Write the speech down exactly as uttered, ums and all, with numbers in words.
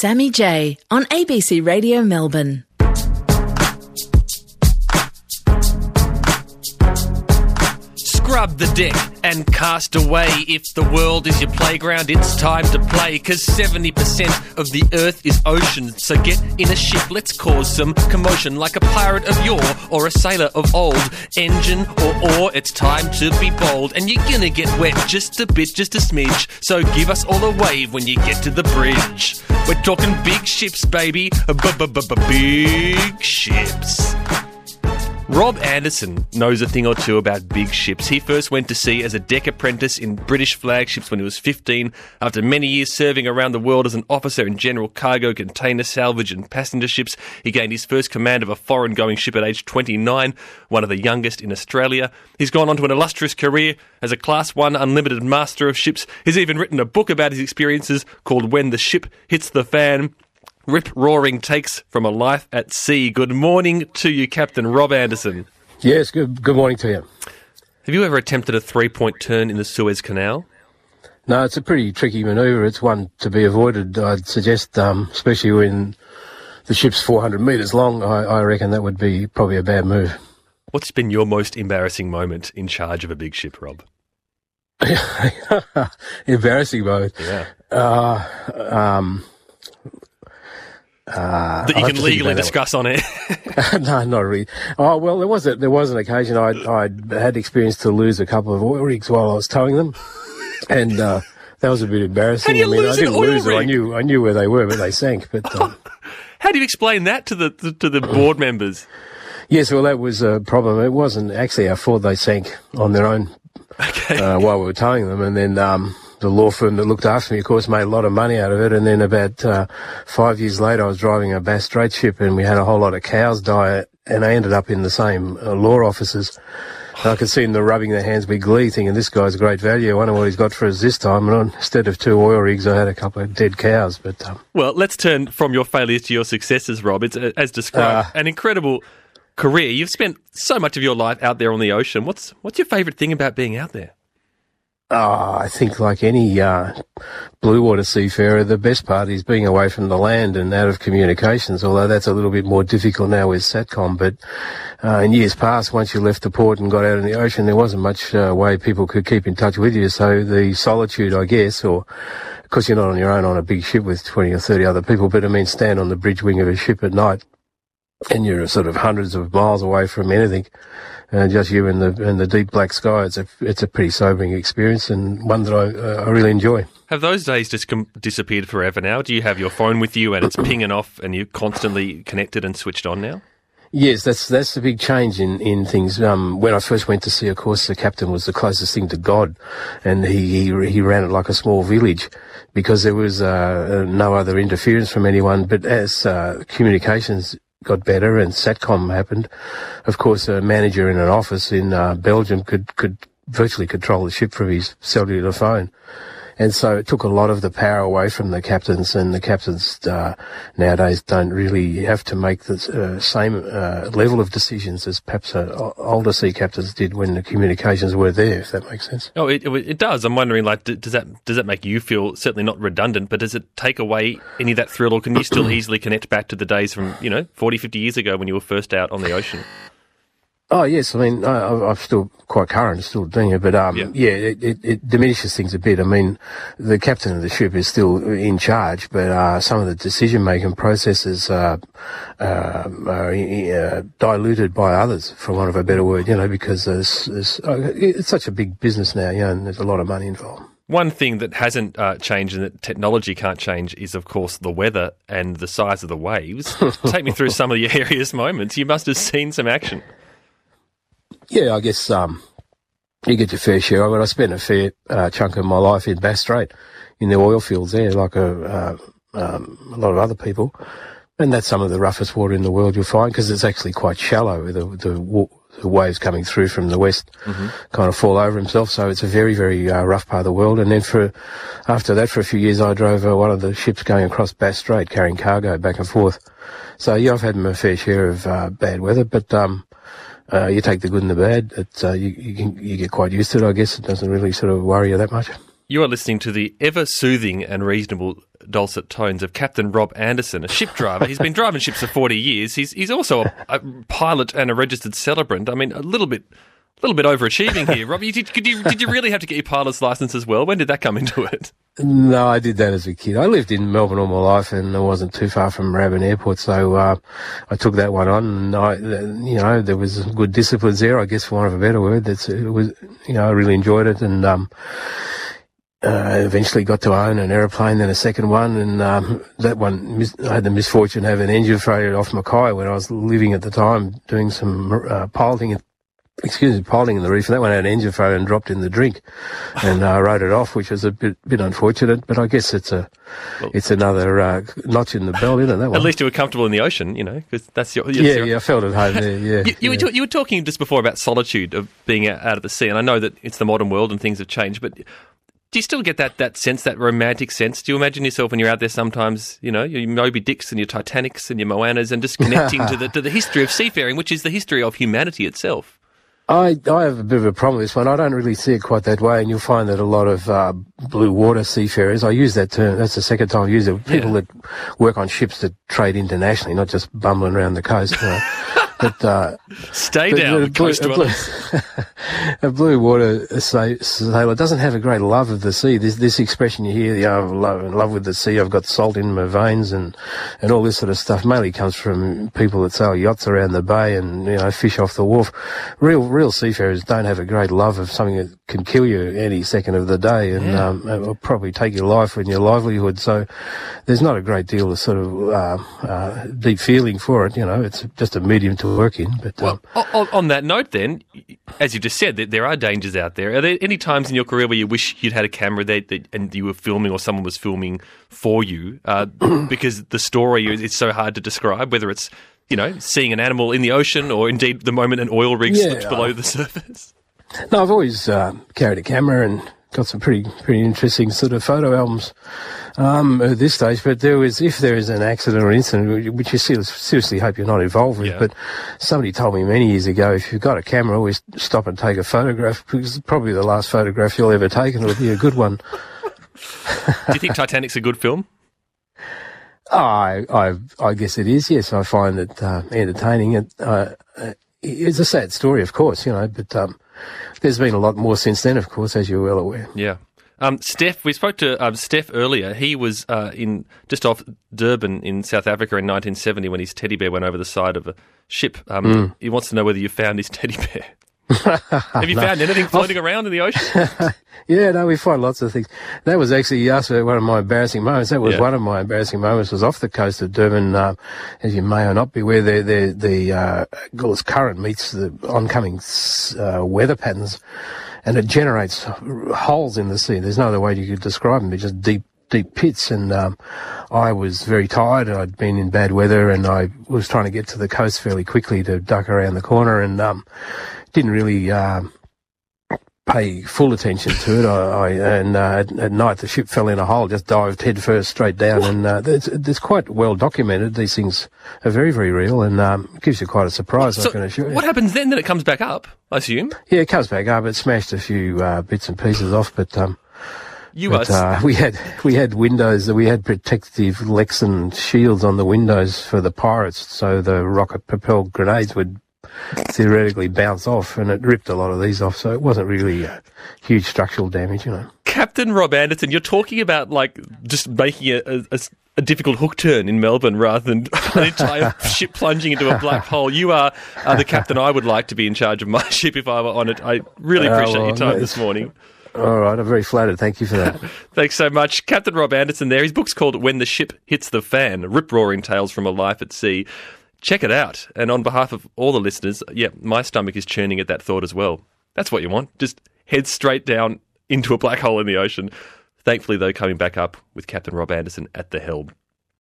Sammy J on A B C Radio Melbourne. Scrub the deck and cast away. If the world is your playground, it's time to play. Cause seventy percent of the earth is ocean. So get in a ship, let's cause some commotion. Like a pirate of yore or a sailor of old. Engine or oar, it's time to be bold. And you're gonna get wet just a bit, just a smidge. So give us all a wave when you get to the bridge. We're talking big ships, baby. B-b-b-big ships. Rob Anderson knows a thing or two about big ships. He first went to sea as a deck apprentice in British flagships when he was fifteen. After many years serving around the world as an officer in general cargo, container salvage and passenger ships, he gained his first command of a foreign-going ship at age twenty-nine, one of the youngest in Australia. He's gone on to an illustrious career as a Class one unlimited master of ships. He's even written a book about his experiences called When the Ship Hits the Fan. Rip-roaring takes from a life at sea. Good morning to you, Captain Rob Anderson. Yes, good good morning to you. Have you ever attempted a three-point turn in the Suez Canal? No, it's a pretty tricky manoeuvre. It's one to be avoided, I'd suggest, um, especially when the ship's four hundred metres long. I, I reckon that would be probably a bad move. What's been your most embarrassing moment in charge of a big ship, Rob? Embarrassing moment? Yeah. Uh, um... Uh, that you can legally discuss on it. No, not really. Oh well, there was a, there was an occasion I I had experience to lose a couple of oil rigs while I was towing them, and uh, that was a bit embarrassing. How do you I mean, lose I didn't an oil lose them. I rig? knew I knew where they were, but they sank. But um, how do you explain that to the to, to the board members? Yes, well, that was a problem. It wasn't actually our fault. They sank on their own Okay. uh, while we were towing them, and then. Um, The law firm that looked after me, of course, made a lot of money out of it. And then about uh, five years later, I was driving a Bass Strait ship, and we had a whole lot of cows die, and I ended up in the same uh, law offices. And I could see them rubbing their hands with glee, thinking, this guy's great value. I wonder what he's got for us this time. And on, instead of two oil rigs, I had a couple of dead cows. But um, Well, let's turn from your failures to your successes, Rob. It's, uh, as described, Uh, an incredible career. You've spent so much of your life out there on the ocean. What's what's your favourite thing about being out there? Oh, I think like any uh, blue water seafarer, the best part is being away from the land and out of communications, although that's a little bit more difficult now with SATCOM. But uh, in years past, once you left the port and got out in the ocean, there wasn't much uh, way people could keep in touch with you. So the solitude, I guess, or because you're not on your own on a big ship with twenty or thirty other people, but I mean stand on the bridge wing of a ship at night and you're sort of hundreds of miles away from anything. Uh, just you in the in the deep black sky. It's a it's a pretty sobering experience and one that I uh, I really enjoy. Have those days just com- disappeared forever now? Do you have your phone with you and it's pinging off and you're constantly connected and switched on now? Yes, that's that's the big change in in things. Um, when I first went to sea, of course, the captain was the closest thing to God, and he he, he ran it like a small village because there was uh, no other interference from anyone. But as uh, communications got better and SATCOM happened, of course, a manager in an office in uh, Belgium could, could virtually control the ship from his cellular phone. And so it took a lot of the power away from the captains, and the captains uh, nowadays don't really have to make the uh, same uh, level of decisions as perhaps uh, older sea captains did when the communications were there, if that makes sense. Oh, it, it does. I'm wondering, like, does that does that make you feel, certainly not redundant, but does it take away any of that thrill, or can you still easily connect back to the days from, you know, forty, fifty years ago when you were first out on the ocean? Oh, yes. I mean, I, I'm still quite current, still doing it, but, um, yeah, yeah it, it, it diminishes things a bit. I mean, the captain of the ship is still in charge, but, uh, some of the decision-making processes, uh, uh, are uh, diluted by others, for want of a better word, you know, because there's, there's, uh, it's such a big business now, you know, and there's a lot of money involved. One thing that hasn't uh, changed and that technology can't change is, of course, the weather and the size of the waves. Take me through some of your hairiest moments. You must have seen some action. Yeah, I guess um, you get your fair share of it. I spent a fair uh, chunk of my life in Bass Strait, in the oil fields there, like a, uh, um, a lot of other people. And that's some of the roughest water in the world you'll find, because it's actually quite shallow. The, the, the waves coming through from the west mm-hmm. kind of fall over himself. So it's a very, very uh, rough part of the world. And then for after that, for a few years, I drove uh, one of the ships going across Bass Strait, carrying cargo back and forth. So, yeah, I've had my fair share of uh, bad weather, but... um Uh, you take the good and the bad. It, uh, you, you, can, you get quite used to it, I guess. It doesn't really sort of worry you that much. You are listening to the ever-soothing and reasonable dulcet tones of Captain Rob Anderson, a ship driver. He's been driving ships for forty years. He's he's also a, a pilot and a registered celebrant. I mean, a little bit a little bit overachieving here. Rob, you, did, could you, did you really have to get your pilot's licence as well? When did that come into it? No, I did that as a kid. I lived in Melbourne all my life, and I wasn't too far from Moorabbin Airport, so uh, I took that one on. And I, you know, there was good disciplines there, I guess, for want of a better word. That's it was, you know, I really enjoyed it, and um, uh, eventually got to own an aeroplane, then a second one, and um, that one mis- I had the misfortune to have an engine failure off Mackay when I was living at the time, doing some uh, piloting. Excuse me, piloting in the reef, and that one had an engine failure and dropped in the drink, and I uh, wrote it off, which was a bit bit unfortunate. But I guess it's a well, it's another uh, notch in the belt, isn't it? That one. At least you were comfortable in the ocean, you know, because that's your. Yeah, your, yeah, I felt at home there. Yeah, you, you, yeah. Were t- you were talking just before about solitude of being out, out of the sea, and I know that it's the modern world and things have changed, but do you still get that, that sense, that romantic sense? Do you imagine yourself when you're out there sometimes, you know, your Moby Dicks and your Titanics and your Moanas, and just connecting to the to the history of seafaring, which is the history of humanity itself? I, I have a bit of a problem with this one. I don't really see it quite that way, and you'll find that a lot of uh, blue water seafarers, I use that term, that's the second time I've used it, people yeah. that work on ships that trade internationally, not just bumbling around the coast. You know. But, uh, Stay but, down, uh, coast blue, blue, a blue water sailor doesn't have a great love of the sea. This this expression you hear, you know, I'm love, in love with the sea, I've got salt in my veins, and, and all this sort of stuff mainly comes from people that sail yachts around the bay and, you know, fish off the wharf. Real real seafarers don't have a great love of something that can kill you any second of the day, and yeah. um, it will probably take your life and your livelihood. So there's not a great deal of sort of uh, uh, deep feeling for it. You know, it's just a medium to work in. But well, um, on, on that note, then, as you just said, that there are dangers out there. Are there any times in your career where you wish you'd had a camera there that, and you were filming, or someone was filming for you, uh, because the story is, is so hard to describe? Whether it's, you know, seeing an animal in the ocean, or indeed the moment an oil rig yeah, slips below the surface. No, I've always uh, carried a camera and got some pretty pretty interesting sort of photo albums um, at this stage. But there was, if there is an accident or incident, which you seriously hope you're not involved with, yeah. but somebody told me many years ago, if you've got a camera, always stop and take a photograph, because it's probably the last photograph you'll ever take, and it'll be a good one. Do you think Titanic's a good film? Oh, I, I, I guess it is, yes. I find it uh, entertaining. It, uh, it's a sad story, of course, you know, but um, there's been a lot more since then, of course, as you're well aware. Yeah. Um, Steph, we spoke to um, Steph earlier. He was uh, in just off Durban in South Africa in nineteen seventy when his teddy bear went over the side of a ship. Um, mm. He wants to know whether you found his teddy bear. Have you no. found anything floating I've... around in the ocean? Yeah, no, we find lots of things. That was actually, you asked for one of my embarrassing moments. That was yeah. one of my embarrassing moments, was off the coast of Durban, uh, as you may or not be aware, the, the, the uh, Gullis current meets the oncoming uh, weather patterns, and it generates holes in the sea. There's no other way you could describe them. They're just deep, deep pits, and um, I was very tired, and I'd been in bad weather, and I was trying to get to the coast fairly quickly to duck around the corner, and um, didn't really um, pay full attention to it. I, I and uh, at, at night the ship fell in a hole, just dived head first straight down, and uh, it's, it's quite well documented. These things are very, very real, and um, it gives you quite a surprise, so I can assure you. What happens then? Then it comes back up, I assume? Yeah, it comes back up. It smashed a few uh, bits and pieces off, but... Um, You but, are... uh, we had we had windows, we had protective Lexan shields on the windows for the pirates, so the rocket-propelled grenades would theoretically bounce off, and it ripped a lot of these off, so it wasn't really uh, huge structural damage, you know. Captain Rob Anderson, you're talking about, like, just making a, a, a difficult hook turn in Melbourne rather than an entire ship plunging into a black hole. You are uh, the captain I would like to be in charge of my ship if I were on it. I really appreciate uh, well, your time this morning. All right, I'm very flattered. Thank you for that. Thanks so much. Captain Rob Anderson there. His book's called When the Ship Hits the Fan, Rip-Roaring Tales from a Life at Sea. Check it out. And on behalf of all the listeners, yeah, my stomach is churning at that thought as well. That's what you want. Just head straight down into a black hole in the ocean. Thankfully, though, coming back up with Captain Rob Anderson at the helm.